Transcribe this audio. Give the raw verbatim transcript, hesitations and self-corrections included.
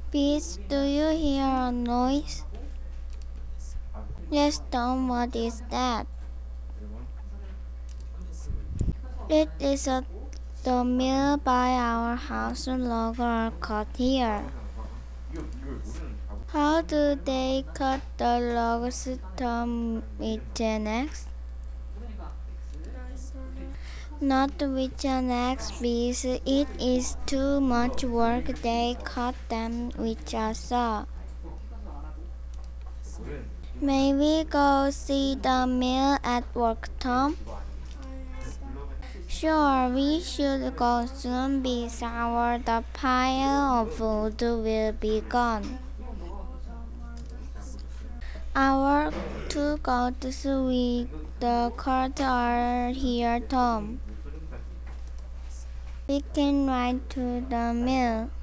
Peace, do you hear a noise? Yes, Tom, what is that? It is a, the mill by our house. The logs are cut here. How do they cut the logs, Tom, with an axe? Not with an axe, please. It is too much work. They cut them with a saw. May we go see the mill at work, Tom? Sure, we should go soon. Before the pile of wood will be gone. Our two goats with the cart are here, Tom. We can ride to the mill.